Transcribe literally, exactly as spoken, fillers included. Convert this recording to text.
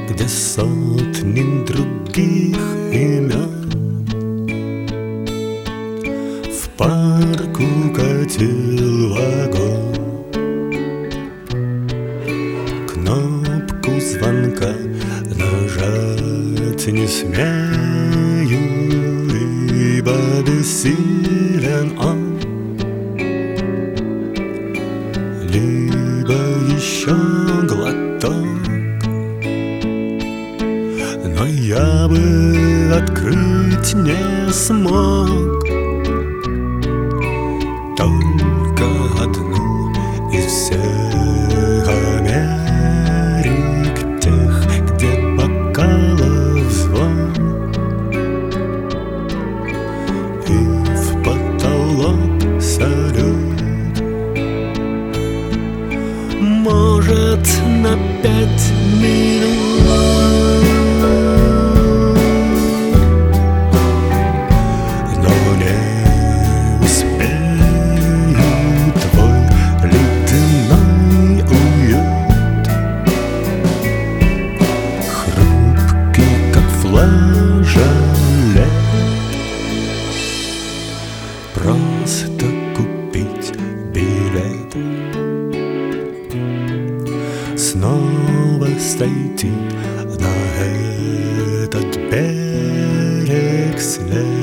где сотни других имен. В парк укатил вагон, кнопку звонка нажать не смею, ибо бессилен он. Либо еще глоток, но я бы открыть не смог только одну из всех Америк, тех, где бокалов звон, и в потолок салют. Может, на пять минут, но не успею твой ледяной уют, хрупкий, как флажолет. Просто купить билет, снова сойти на этот берег след.